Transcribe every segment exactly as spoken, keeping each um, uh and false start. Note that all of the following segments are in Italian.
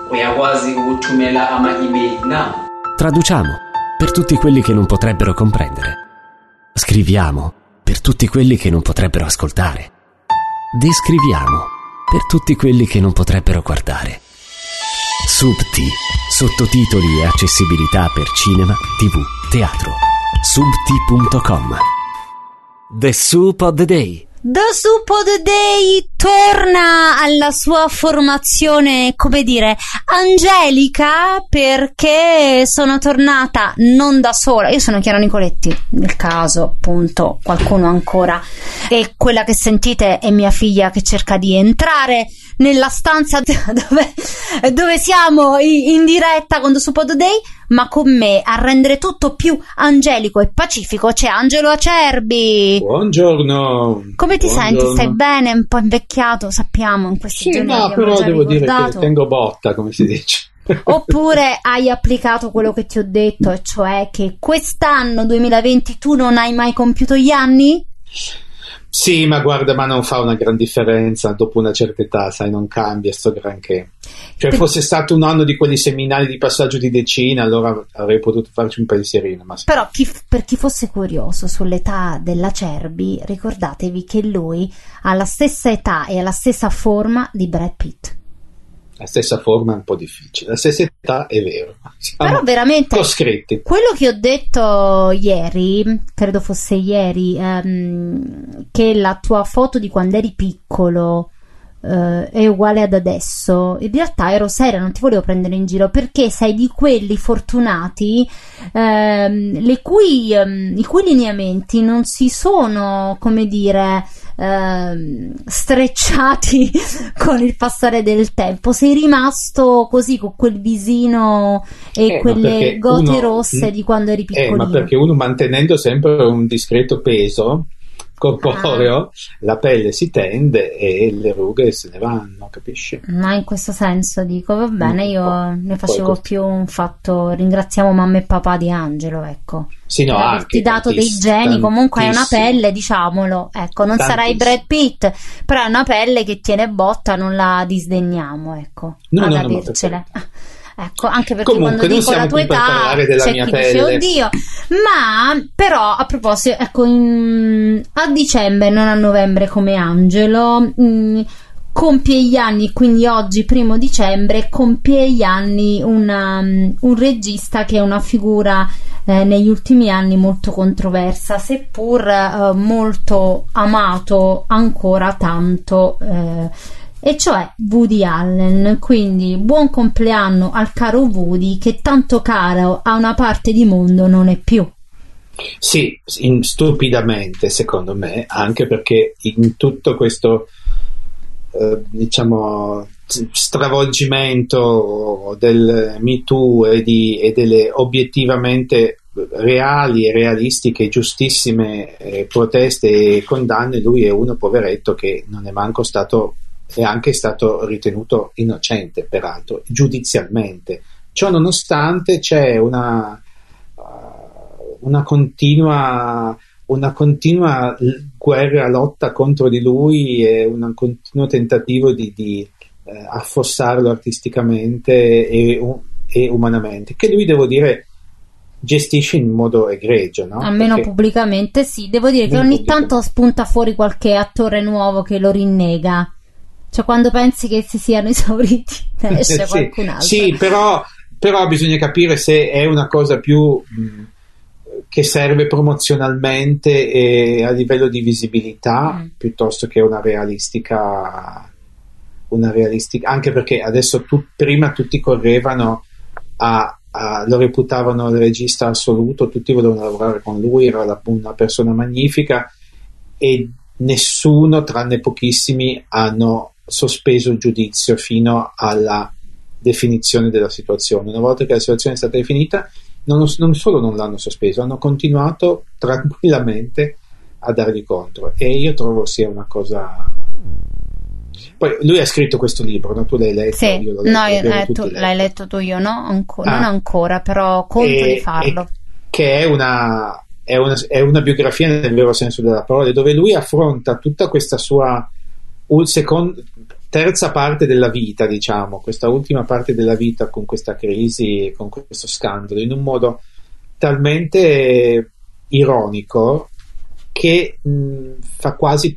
uyakwazi ukuthumela ama-email na? Traduciamo per tutti quelli che non potrebbero comprendere. Scriviamo per tutti quelli che non potrebbero ascoltare. Descriviamo per tutti quelli che non potrebbero guardare. Subti, sottotitoli e accessibilità per cinema, tv, teatro. Subti punto com. The Soup of the Day. The Soup of the Day torna alla sua formazione, come dire, angelica, perché sono tornata non da sola. Io sono Chiara Nicoletti, nel caso appunto qualcuno ancora, e quella che sentite è mia figlia che cerca di entrare nella stanza dove, dove siamo in diretta con The Soup of the Day, ma con me a rendere tutto più angelico e pacifico c'è Angelo Acerbi. Buongiorno. Come ti Buongiorno. senti? Stai bene? Un po' invecchiato, sappiamo, in questi sì, giorni. No, però devo ricordato. dire che tengo botta, come si dice. Oppure hai applicato quello che ti ho detto, e cioè che quest'anno duemilaventi tu non hai mai compiuto gli anni? Sì, ma guarda, ma non fa una gran differenza dopo una certa età, sai, non cambia sto granché. Cioè, fosse stato un anno di quelli seminali di passaggio di decina, allora avrei potuto farci un pensierino. Ma... Però chi, per chi fosse curioso sull'età dell'Acerbi, ricordatevi che lui ha la stessa età e ha la stessa forma di Brad Pitt. La stessa forma è un po' difficile, la stessa età è vero. Siamo Però veramente coscritti. Quello che ho detto ieri, credo fosse ieri, ehm, che la tua foto di quando eri piccolo eh, è uguale ad adesso, in realtà ero seria, non ti volevo prendere in giro, perché sei di quelli fortunati ehm, le cui, ehm, i cui lineamenti non si sono, come dire, ehm, strecciati con il passare del tempo. Sei rimasto così con quel visino e eh, quelle gote uno, rosse di quando eri piccolino. Eh, ma perché uno, mantenendo sempre un discreto peso corporeo, ah. la pelle si tende e le rughe se ne vanno, capisci? Ma in questo senso dico, va bene, io mm, ne facevo più un fatto, ringraziamo mamma e papà di Angelo, ecco. Sì, no, per anche, averti dato dei geni, comunque hai una pelle, diciamolo, ecco, non sarai Brad Pitt, però è una pelle che tiene botta, non la disdegniamo, ecco, no, ad no, avercele. No, Ecco, anche perché comunque, quando dico la tua età c'è chi dice oddio, ma però a proposito, ecco, in, a dicembre, non a novembre come Angelo, mh, compie gli anni, quindi oggi primo dicembre compie gli anni una, un regista che è una figura eh, negli ultimi anni molto controversa, seppur eh, molto amato ancora tanto, eh, e cioè Woody Allen. Quindi buon compleanno al caro Woody, che tanto caro a una parte di mondo non è più. Sì, in, stupidamente secondo me, anche perché in tutto questo eh, diciamo stravolgimento del Me Too e, di, e delle obiettivamente reali e realistiche giustissime eh, proteste e condanne, lui è uno poveretto che non è manco stato, è anche stato ritenuto innocente, peraltro giudizialmente. Ciò nonostante c'è una uh, una continua una continua guerra, lotta contro di lui e un continuo tentativo di, di eh, affossarlo artisticamente e, e umanamente, che lui, devo dire, gestisce in modo egregio, no? Almeno Perché pubblicamente sì, devo dire che ogni tanto spunta fuori qualche attore nuovo che lo rinnega, cioè quando pensi che si siano esauriti esce sì, qualcun altro. Sì, però, però bisogna capire se è una cosa più mh, che serve promozionalmente e a livello di visibilità mm. piuttosto che una realistica una realistica, anche perché adesso tu, prima tutti correvano a, a lo reputavano il regista assoluto, tutti volevano lavorare con lui, era la, una persona magnifica, e nessuno, tranne pochissimi, hanno sospeso il giudizio fino alla definizione della situazione. Una volta che la situazione è stata definita, non, non solo non l'hanno sospeso, hanno continuato tranquillamente a dargli contro, e io trovo sia una cosa. Poi lui ha scritto questo libro, no? Tu l'hai letto? Sì, io l'ho letto, no, io, eh, tu letto. l'hai letto tu, io no, Anco- ah. non ancora, però conto e, di farlo. Che è una, è, una, è una biografia nel vero senso della parola, dove lui affronta tutta questa sua un secondo, terza parte della vita, diciamo, questa ultima parte della vita con questa crisi e con questo scandalo in un modo talmente ironico che mh, fa quasi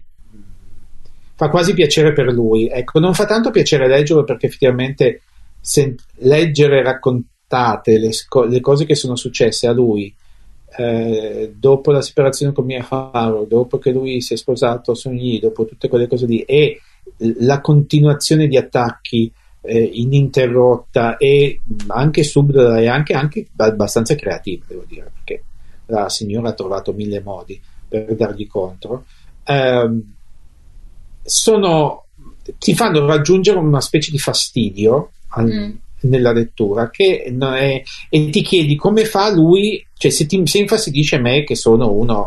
fa quasi piacere per lui. Ecco, non fa tanto piacere leggerlo perché effettivamente se, leggere raccontate le, sco- le cose che sono successe a lui eh, dopo la separazione con Mia Farrow, dopo che lui si è sposato Sung Yi, dopo tutte quelle cose lì, e la continuazione di attacchi eh, ininterrotta e anche subdola e anche, anche abbastanza creativa, devo dire, perché la signora ha trovato mille modi per dargli contro, eh, sono, ti fanno raggiungere una specie di fastidio al, mm. nella lettura che non è, e ti chiedi come fa lui, cioè se ti se infastidisce me che sono uno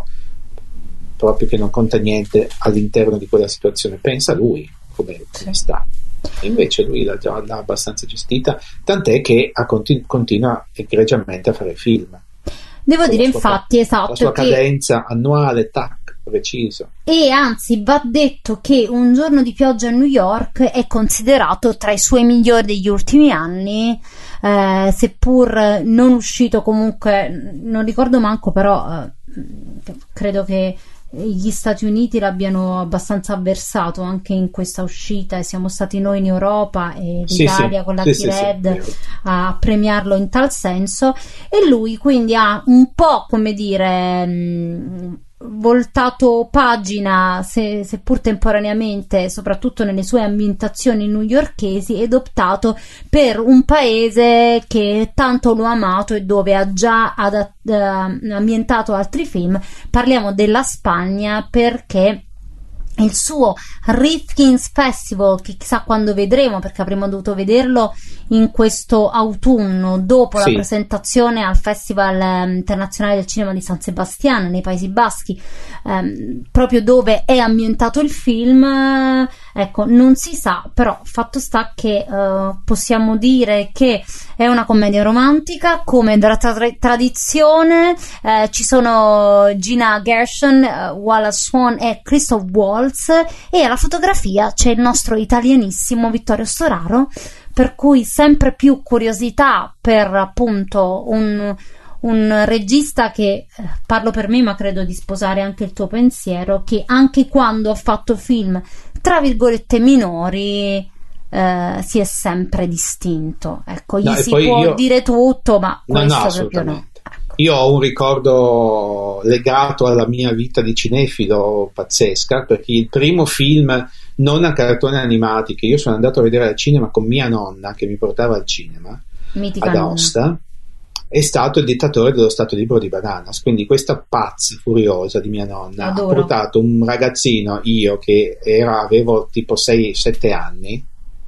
proprio che non conta niente all'interno di quella situazione, pensa lui come, come sta. Invece lui l'ha già l'ha abbastanza gestita, tant'è che ha continu- continua egregiamente a fare film. Devo dire, infatti, esatto, la sua che... cadenza annuale, tac, preciso. E anzi, va detto che Un giorno di pioggia a New York è considerato tra i suoi migliori degli ultimi anni, eh, seppur non uscito comunque, non ricordo manco, però eh, credo che gli Stati Uniti l'abbiano abbastanza avversato anche in questa uscita, e siamo stati noi in Europa e l'Italia sì, con la sì, T-Red sì, sì, a premiarlo in tal senso, e lui quindi ha un po', come dire, mh, voltato pagina, se, seppur temporaneamente, soprattutto nelle sue ambientazioni newyorkesi, ed optato per un paese che tanto lo ha amato e dove ha già adat- uh, ambientato altri film. Parliamo della Spagna, perché il suo Rifkin's Festival, che chissà quando vedremo, perché avremmo dovuto vederlo in questo autunno dopo sì. la presentazione al Festival eh, internazionale del cinema di San Sebastiano nei Paesi Baschi, ehm, proprio dove è ambientato il film. Eh, ecco, non si sa, però fatto sta che eh, possiamo dire che è una commedia romantica come da tra- tradizione. Eh, ci sono Gina Gershon, eh, Wallace Swan e Christoph Waltz, e alla fotografia c'è il nostro italianissimo Vittorio Storaro, per cui sempre più curiosità per appunto un, un regista che, eh, parlo per me ma credo di sposare anche il tuo pensiero, che anche quando ha fatto film tra virgolette minori eh, si è sempre distinto. Ecco, gli no, si può io... dire tutto, ma no, questo no, proprio no. Io ho un ricordo legato alla mia vita di cinefilo pazzesca, perché il primo film non a cartoni animati che io sono andato a vedere al cinema con mia nonna, che mi portava al cinema Mitica ad Aosta, nonna. È stato Il dittatore dello Stato Libero di Bananas. Quindi questa pazza furiosa di mia nonna Adoro. ha portato un ragazzino, io che era, avevo tipo sei sette anni,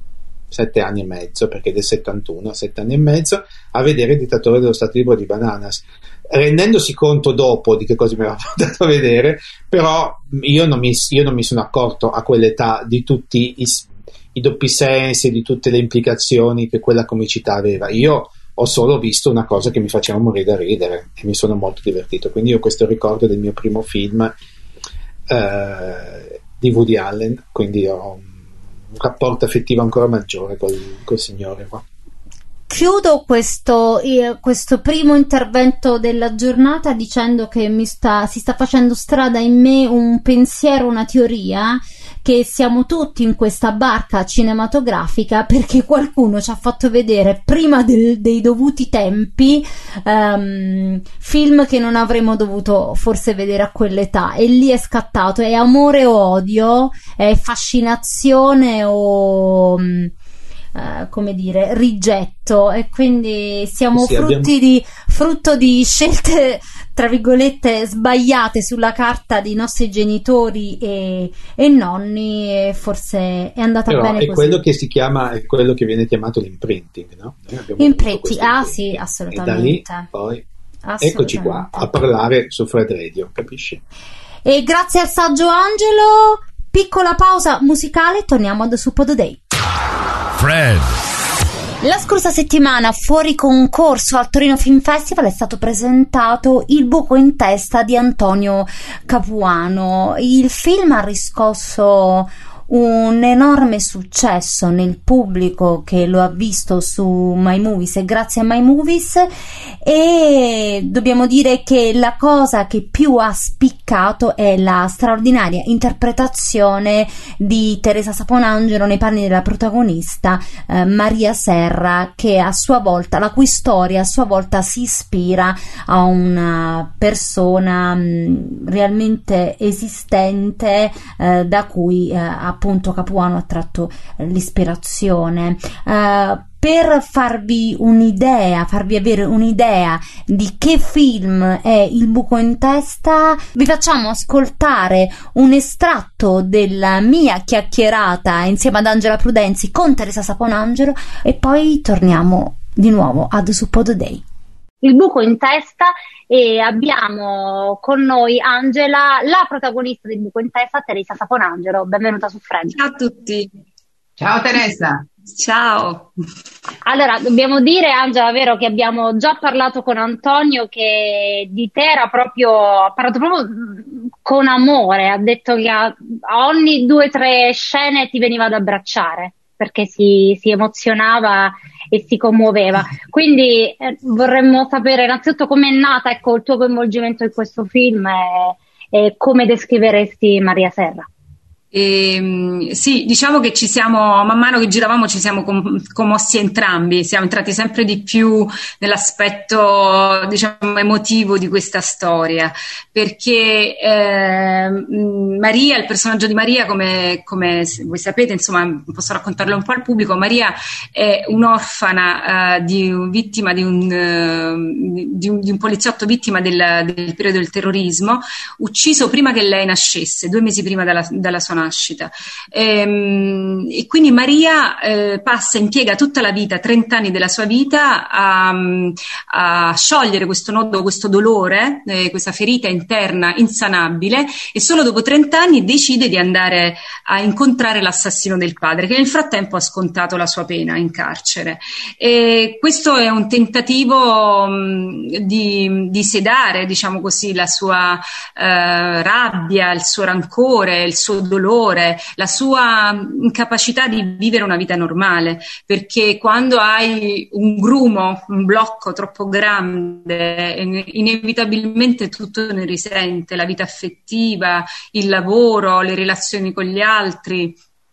sette anni e mezzo, perché del settantuno, sette anni e mezzo, a vedere Il dittatore dello Stato Libero di Bananas, rendendosi conto dopo di che cosa mi aveva portato a vedere. Però io non mi, io non mi sono accorto a quell'età di tutti i, i doppi sensi, di tutte le implicazioni che quella comicità aveva. Io ho solo visto una cosa che mi faceva morire da ridere e mi sono molto divertito. Quindi io ho questo ricordo del mio primo film eh, di Woody Allen, quindi ho un rapporto affettivo ancora maggiore col, col signore qua. Chiudo questo, eh, questo primo intervento della giornata dicendo che mi sta, si sta facendo strada in me un pensiero, una teoria, che siamo tutti in questa barca cinematografica perché qualcuno ci ha fatto vedere prima del, dei dovuti tempi um, film che non avremmo dovuto forse vedere a quell'età, e lì è scattato, è amore o odio, è fascinazione o... Um, Uh, come dire, rigetto, e quindi siamo sì, frutti abbiamo... di frutto di scelte tra virgolette sbagliate sulla carta dei nostri genitori e, e nonni, e forse è andata Però bene è così. Quello che si chiama, è quello che viene chiamato l'imprinting, no? Imprinting, ah sì, assolutamente. E da lì poi eccoci qua a parlare su Fred Radio, capisci? E grazie al saggio Angelo, piccola pausa musicale, torniamo ad Suppodo Day. Fred. La scorsa settimana, fuori concorso al Torino Film Festival, è stato presentato Il buco in testa di Antonio Capuano. Il film ha riscosso un enorme successo nel pubblico che lo ha visto su My Movies e grazie a My Movies, e dobbiamo dire che la cosa che più ha spiccato è la straordinaria interpretazione di Teresa Saponangelo nei panni della protagonista eh, Maria Serra, che a sua volta, la cui storia a sua volta si ispira a una persona mh, realmente esistente, eh, da cui eh, appunto Capuano ha tratto eh, l'ispirazione. Eh, per farvi un'idea, farvi avere un'idea di che film è Il buco in testa, vi facciamo ascoltare un estratto della mia chiacchierata insieme ad Angela Prudenzi con Teresa Saponangelo e poi torniamo di nuovo ad Suppod Day. Il buco in testa, e abbiamo con noi Angela, la protagonista del buco in testa, Teresa Saponangelo. Benvenuta su Friends. Ciao a tutti. Ciao Teresa. Ciao. Allora, dobbiamo dire, Angela, vero che abbiamo già parlato con Antonio, che di te era proprio, ha parlato proprio con amore, ha detto che a, a ogni due o tre scene ti veniva ad abbracciare perché si, si emozionava e si commuoveva. Quindi eh, vorremmo sapere innanzitutto com'è nata, ecco, il tuo coinvolgimento in questo film e, e come descriveresti Maria Serra. E, sì, diciamo che ci siamo, man mano che giravamo ci siamo com- commossi entrambi, siamo entrati sempre di più nell'aspetto, diciamo, emotivo di questa storia, perché eh, Maria, il personaggio di Maria, come, come voi sapete, insomma, posso raccontarlo un po' al pubblico, Maria è un'orfana eh, di un, vittima di un, eh, di un, di un poliziotto vittima del, del periodo del terrorismo, ucciso prima che lei nascesse, due mesi prima dalla, dalla sua nascita. E, e quindi Maria eh, passa, impiega tutta la vita, trenta anni della sua vita a, a sciogliere questo nodo, questo dolore, eh, questa ferita interna insanabile, e solo dopo trenta anni decide di andare a incontrare l'assassino del padre, che nel frattempo ha scontato la sua pena in carcere. E questo è un tentativo mh, di, di sedare, diciamo così, la sua eh, rabbia, il suo rancore, il suo dolore, la sua incapacità di vivere una vita normale, perché quando hai un grumo, un blocco troppo grande, inevitabilmente tutto ne risente, la vita affettiva, il lavoro, le relazioni con gli altri.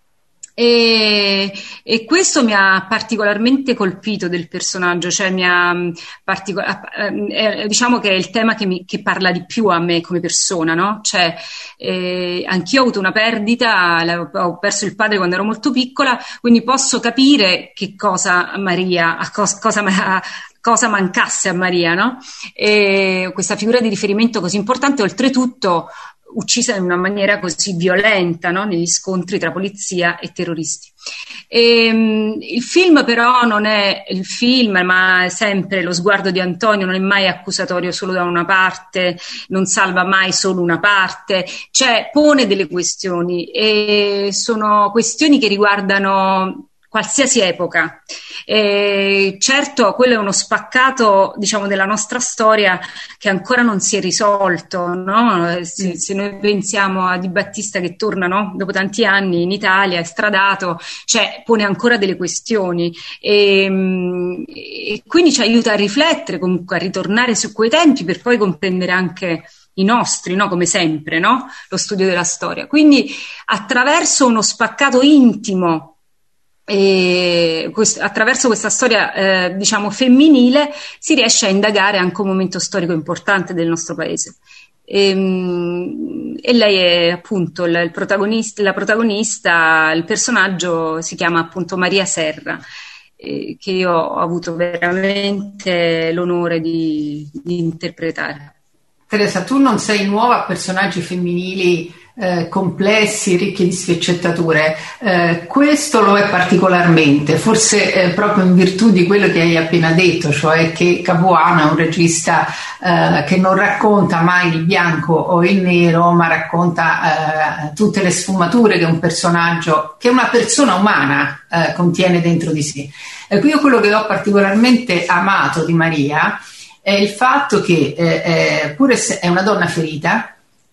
E, e questo mi ha particolarmente colpito del personaggio, cioè mi ha particol- eh, diciamo che è il tema che, mi, che parla di più a me come persona, no? Cioè, eh, anch'io ho avuto una perdita, ho perso il padre quando ero molto piccola, quindi posso capire che cosa Maria, a cos- cosa, a cosa mancasse a Maria, no? E questa figura di riferimento così importante, oltretutto uccisa in una maniera così violenta, no? Negli scontri tra polizia e terroristi. E, um, il film però non è il film, ma è sempre lo sguardo di Antonio, non è mai accusatorio solo da una parte, non salva mai solo una parte, cioè pone delle questioni, e sono questioni che riguardano qualsiasi epoca. E certo, quello è uno spaccato, diciamo, della nostra storia che ancora non si è risolto, no? Se, se noi pensiamo a Di Battista che torna, no? Dopo tanti anni in Italia, estradato, cioè pone ancora delle questioni, e, e quindi ci aiuta a riflettere, comunque a ritornare su quei tempi per poi comprendere anche i nostri, no? Come sempre, no? Lo studio della storia. Quindi attraverso uno spaccato intimo, e questo, attraverso questa storia eh, diciamo femminile, si riesce a indagare anche un momento storico importante del nostro paese. E, e lei è appunto il protagonista, la protagonista, il personaggio si chiama appunto Maria Serra, eh, che io ho avuto veramente l'onore di, di interpretare. Teresa, tu non sei nuova a personaggi femminili eh, complessi, ricchi di sfaccettature. Eh, questo lo è particolarmente, forse eh, proprio in virtù di quello che hai appena detto, cioè che Capuano è un regista eh, che non racconta mai il bianco o il nero, ma racconta eh, tutte le sfumature che un personaggio, che una persona umana eh, contiene dentro di sé. Ecco, io quello che ho particolarmente amato di Maria è il fatto che eh, eh, pur se è una donna ferita,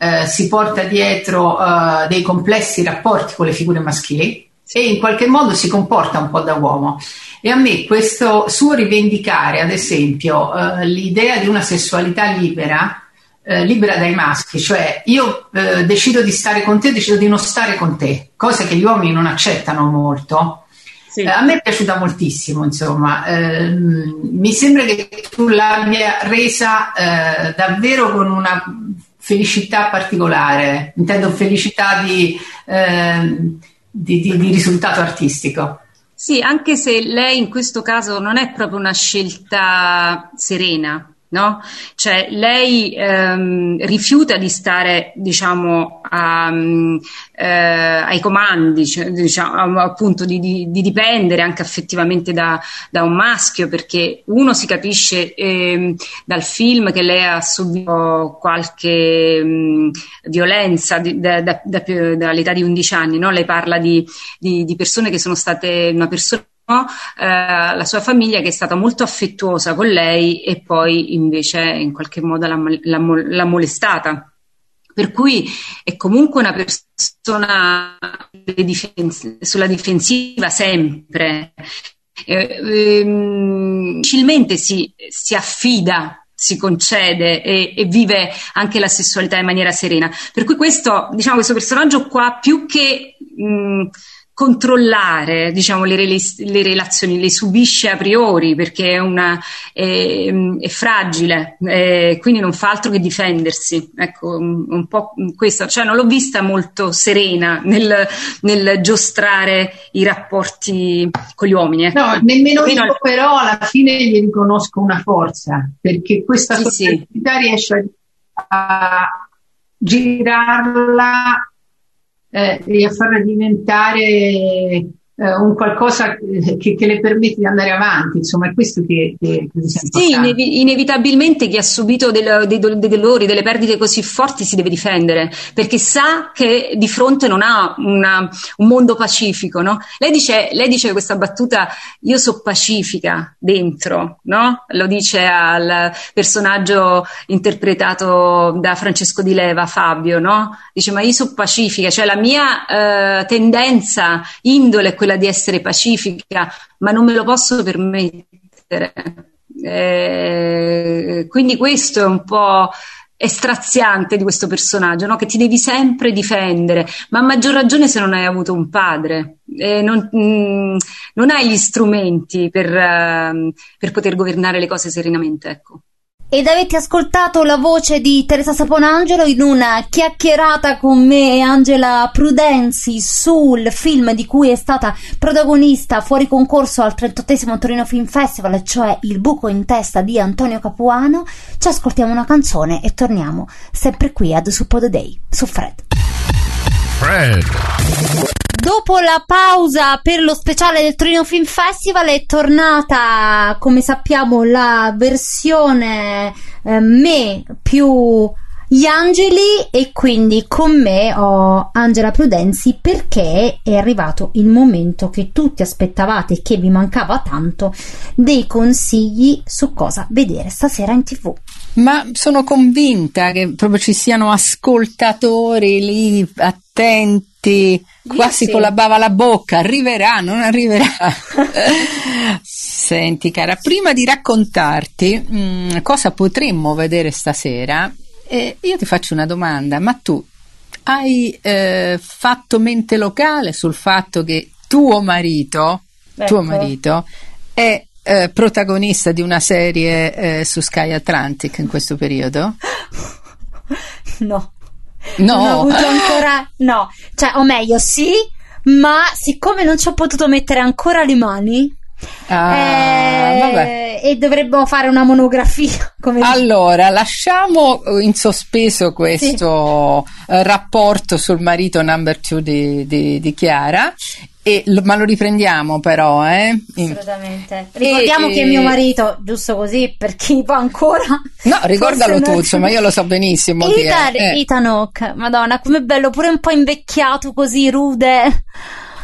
eh, si porta dietro eh, dei complessi rapporti con le figure maschili e in qualche modo si comporta un po' da uomo. E a me questo suo rivendicare, ad esempio, eh, l'idea di una sessualità libera, eh, libera dai maschi, cioè io eh, decido di stare con te, decido di non stare con te, cosa che gli uomini non accettano molto. Sì. Eh, a me è piaciuta moltissimo, insomma, eh, mi sembra che tu l'abbia resa eh, davvero con una felicità particolare, intendo felicità di, eh, di, di, di risultato artistico. Sì, anche se lei in questo caso non è proprio una scelta serena, no? Cioè lei ehm, rifiuta di stare, diciamo, a, eh, ai comandi, cioè, diciamo, appunto di, di, di dipendere anche affettivamente da, da un maschio, perché uno si capisce eh, dal film che lei ha subito qualche mh, violenza di, da, da, da, dall'età di undici anni, no? Lei parla di, di, di persone che sono state una persona No, eh, la sua famiglia che è stata molto affettuosa con lei e poi invece in qualche modo l'ha, l'ha, l'ha molestata, per cui è comunque una persona sulla difensiva sempre, eh, ehm, facilmente si, si affida, si concede e, e vive anche la sessualità in maniera serena, per cui questo, diciamo, questo personaggio qua più che mh, controllare, diciamo, le, rel- le relazioni, le subisce a priori perché è, una, è, è fragile, è, quindi non fa altro che difendersi. Ecco, un, un po' questo, cioè non l'ho vista molto serena nel, nel giostrare i rapporti con gli uomini. Ecco. No, nemmeno io, al... però alla fine gli riconosco una forza, perché questa sì, sospettabilità sì. riesce a girarla Eh, e a farla diventare eh, un qualcosa che, che le permette di andare avanti, insomma è questo che, che, che sì, inevi- inevitabilmente chi ha subito del, dei, dei dolori, delle perdite così forti si deve difendere, perché sa che di fronte non ha una, un mondo pacifico, no? Lei dice, lei dice questa battuta, io so pacifica dentro, no? Lo dice al personaggio interpretato da Francesco Di Leva, Fabio, no? Dice, ma io so pacifica, cioè la mia eh, tendenza, indole è quella di essere pacifica, ma non me lo posso permettere. Eh, quindi questo è un po' è straziante di questo personaggio, no? Che ti devi sempre difendere, ma a maggior ragione se non hai avuto un padre, eh, non, mh, non hai gli strumenti per, uh, per poter governare le cose serenamente, ecco. Ed avete ascoltato la voce di Teresa Saponangelo in una chiacchierata con me e Angela Prudenzi sul film di cui è stata protagonista fuori concorso al trentottesimo Torino Film Festival, cioè Il buco in testa di Antonio Capuano. Ci ascoltiamo una canzone e torniamo sempre qui ad Su Pod Day, su Fred. Fred. Dopo la pausa per lo speciale del Torino Film Festival è tornata, come sappiamo, la versione eh, me più gli angeli, e quindi con me ho Angela Prudenzi, perché è arrivato il momento che tutti aspettavate e che vi mancava tanto, dei consigli su cosa vedere stasera in tv. Ma sono convinta che proprio ci siano ascoltatori lì attenti, quasi con la bava alla bocca. Arriverà, non arriverà? Senti cara, prima di raccontarti mh, cosa potremmo vedere stasera, eh, io ti faccio una domanda. Ma tu hai eh, fatto mente locale sul fatto che tuo marito, ecco. tuo marito è Eh, protagonista di una serie eh, su Sky Atlantic in questo periodo? No, no, non ho avuto ancora, no, cioè, o meglio sì, ma siccome non ci ho potuto mettere ancora le mani, ah, eh, vabbè. e dovremmo fare una monografia, come allora lasciamo in sospeso questo sì. eh, rapporto sul marito number two di, di, di Chiara. E, ma lo riprendiamo però, eh? Assolutamente. Ricordiamo e, che è mio marito, giusto così, per chi può ancora. No, ricordalo tu, insomma, io lo so benissimo. Ethan, chi è. Eh. Ethan Hawke, madonna, com'è bello, pure un po' invecchiato così, rude.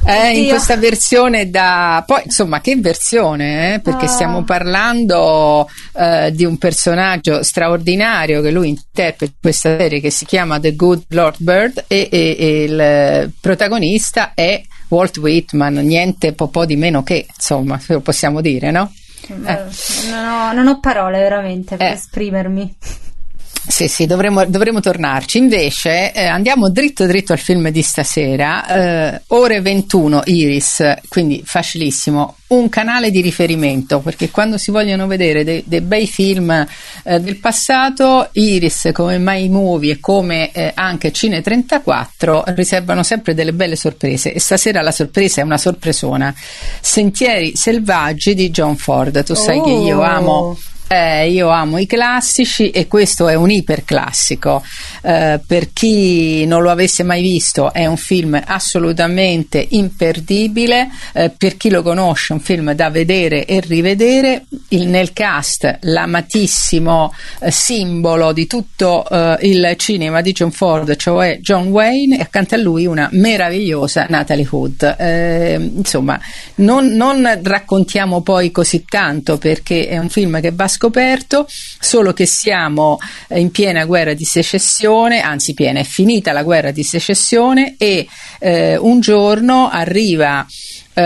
Eh, in questa versione da... Poi, insomma, che versione, eh? Perché ah. stiamo parlando eh, di un personaggio straordinario che lui interpreta in questa serie, che si chiama The Good Lord Bird, e, e, e il protagonista è Walt Whitman, niente po', po' di meno che, insomma, lo possiamo dire, no? Eh. Non, ho, non ho parole veramente per eh. esprimermi. Sì, sì, dovremo, dovremo tornarci. Invece eh, andiamo dritto dritto al film di stasera, eh, ore ventuno, Iris, quindi facilissimo, un canale di riferimento, perché quando si vogliono vedere dei, dei bei film eh, del passato, Iris come My Movie e come eh, anche Cine trentaquattro riservano sempre delle belle sorprese, e stasera la sorpresa è una sorpresona. Sentieri selvaggi di John Ford. Tu sai oh. che io amo Eh, io amo i classici, e questo è un iperclassico. Eh, per chi non lo avesse mai visto, è un film assolutamente imperdibile. Eh, per chi lo conosce, un film da vedere e rivedere. Il, nel cast l'amatissimo eh, simbolo di tutto eh, il cinema di John Ford, cioè John Wayne, e accanto a lui una meravigliosa Natalie Wood. Eh, insomma, non, non raccontiamo poi così tanto, perché è un film che va scoperto, solo che siamo in piena guerra di secessione, anzi piena, è finita la guerra di secessione, e eh, un giorno arriva eh,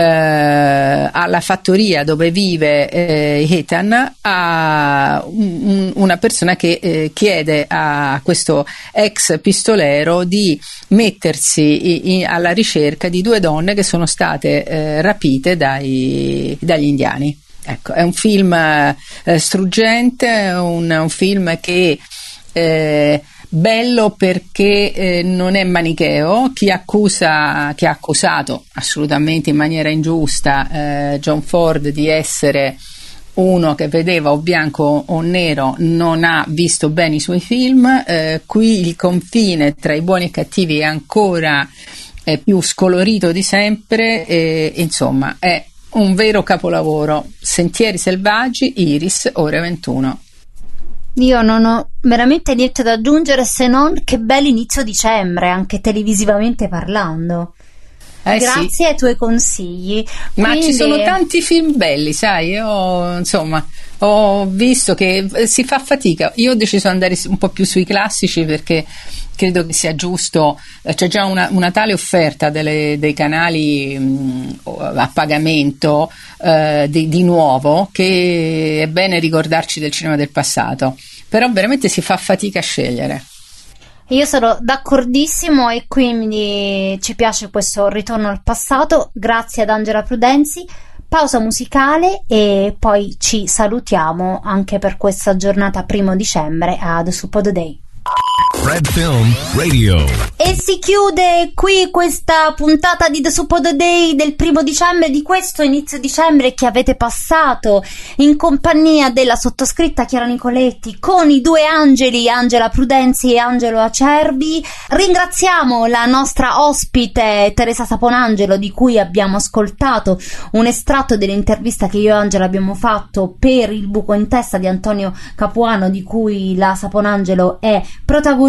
alla fattoria dove vive eh, Ethan a un, una persona che eh, chiede a questo ex pistolero di mettersi in, alla ricerca di due donne che sono state eh, rapite dai, dagli indiani. Ecco, è un film eh, struggente, un, un film che eh, bello perché eh, non è manicheo. Chi accusa, chi ha accusato assolutamente in maniera ingiusta eh, John Ford di essere uno che vedeva o bianco o nero non ha visto bene i suoi film. Eh, qui il confine tra i buoni e i cattivi è ancora eh, più scolorito di sempre, e, insomma è un vero capolavoro. Sentieri selvaggi, Iris, ore ventuno. Io non ho veramente niente da aggiungere, se non che bell'inizio dicembre, anche televisivamente parlando. Eh Grazie sì. ai tuoi consigli. Ma Quindi... ci sono tanti film belli, sai, io insomma ho visto che si fa fatica. Io ho deciso di andare un po' più sui classici, perché credo che sia giusto. C'è già una, una tale offerta delle, dei canali mh, a pagamento eh, di, di nuovo, che è bene ricordarci del cinema del passato, però veramente si fa fatica a scegliere. Io sono d'accordissimo, e quindi ci piace questo ritorno al passato. Grazie ad Angela Prudenzi. Pausa musicale e poi ci salutiamo anche per questa giornata primo dicembre a The Soup of the Day. Fred Film Radio. E si chiude qui questa puntata di The Soup of the Day del primo dicembre, di questo inizio dicembre che avete passato in compagnia della sottoscritta Chiara Nicoletti, con i due angeli, Angela Prudenzi e Angelo Acerbi. Ringraziamo la nostra ospite Teresa Saponangelo, di cui abbiamo ascoltato un estratto dell'intervista che io e Angela abbiamo fatto per Il buco in testa di Antonio Capuano, di cui la Saponangelo è protagonista.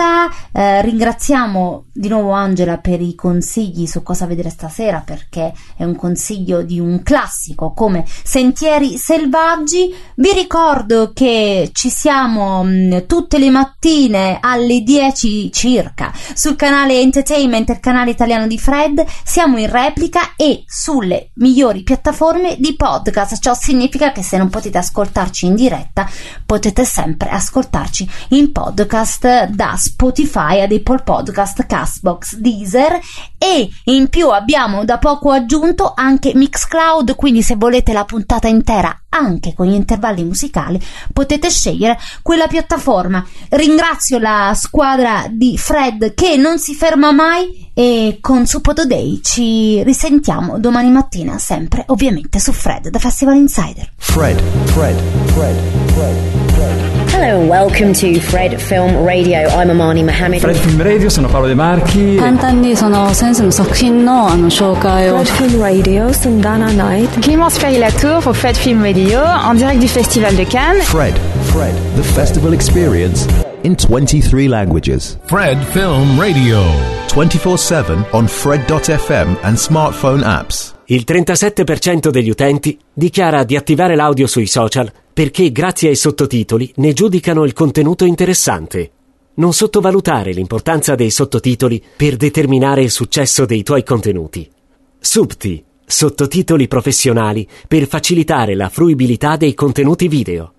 Eh, ringraziamo di nuovo Angela per i consigli su cosa vedere stasera, perché è un consiglio di un classico come Sentieri selvaggi. Vi ricordo che ci siamo mh, tutte le mattine alle dieci circa sul canale Entertainment, il canale italiano di Fred. Siamo in replica e sulle migliori piattaforme di podcast. Ciò significa che se non potete ascoltarci in diretta, potete sempre ascoltarci in podcast da Spotify ad Apple Podcast, Castbox, Deezer, e in più abbiamo da poco aggiunto anche Mixcloud, quindi se volete la puntata intera anche con gli intervalli musicali potete scegliere quella piattaforma. Ringrazio la squadra di Fred che non si ferma mai, e con Soup of the Day ci risentiamo domani mattina, sempre ovviamente su Fred The Festival Insider. Fred, Fred, Fred, Fred, Fred. Hello and welcome to Fred Film Radio. I'm Amani Mohammed. Fred Film Radio, sono Paolo De Marchi. 簡単にその先生の作品のあの紹介を。 Fred Film Radio, Sundana Night. Clémence Ferry-Latour pour Fred Film Radio en direct du Festival de Cannes. Fred, Fred, the festival experience in twenty-three languages. Fred Film Radio. twenty-four seven on Fred dot f m and smartphone apps. Il trentasette per cento degli utenti dichiara di attivare l'audio sui social perché grazie ai sottotitoli ne giudicano il contenuto interessante. Non sottovalutare l'importanza dei sottotitoli per determinare il successo dei tuoi contenuti. Subti, sottotitoli professionali per facilitare la fruibilità dei contenuti video.